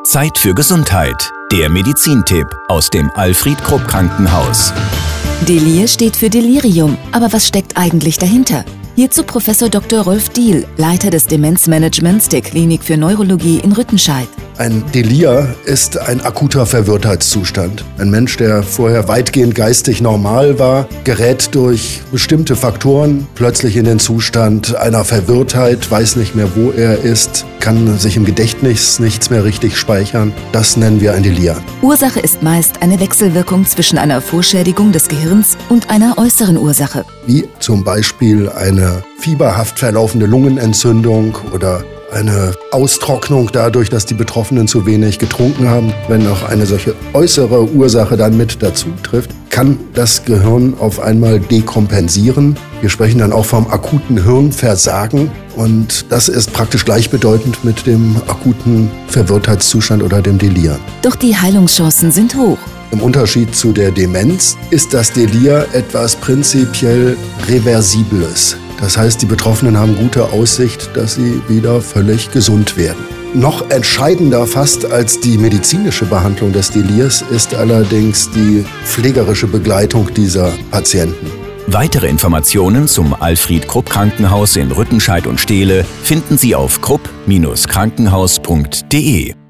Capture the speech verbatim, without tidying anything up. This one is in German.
Zeit für Gesundheit. Der Medizintipp aus dem Alfred Krupp Krankenhaus. Delir steht für Delirium, aber was steckt eigentlich dahinter? Hierzu Professor Doktor Rolf Diehl, Leiter des Demenzmanagements der Klinik für Neurologie in Rüttenscheid. Ein Delir ist ein akuter Verwirrtheitszustand. Ein Mensch, der vorher weitgehend geistig normal war, gerät durch bestimmte Faktoren plötzlich in den Zustand einer Verwirrtheit, weiß nicht mehr, wo er ist, kann sich im Gedächtnis nichts mehr richtig speichern. Das nennen wir ein Delir. Ursache ist meist eine Wechselwirkung zwischen einer Vorschädigung des Gehirns und einer äußeren Ursache. Wie zum Beispiel eine fieberhaft verlaufende Lungenentzündung oder eine Austrocknung dadurch, dass die Betroffenen zu wenig getrunken haben. Wenn noch eine solche äußere Ursache dann mit dazu trifft, kann das Gehirn auf einmal dekompensieren. Wir sprechen dann auch vom akuten Hirnversagen und das ist praktisch gleichbedeutend mit dem akuten Verwirrtheitszustand oder dem Delir. Doch die Heilungschancen sind hoch. Im Unterschied zu der Demenz ist das Delir etwas prinzipiell Reversibles. Das heißt, die Betroffenen haben gute Aussicht, dass sie wieder völlig gesund werden. Noch entscheidender fast als die medizinische Behandlung des Delirs ist allerdings die pflegerische Begleitung dieser Patienten. Weitere Informationen zum Alfred Krupp Krankenhaus in Rüttenscheid und Steele finden Sie auf krupp Bindestrich krankenhaus punkt de.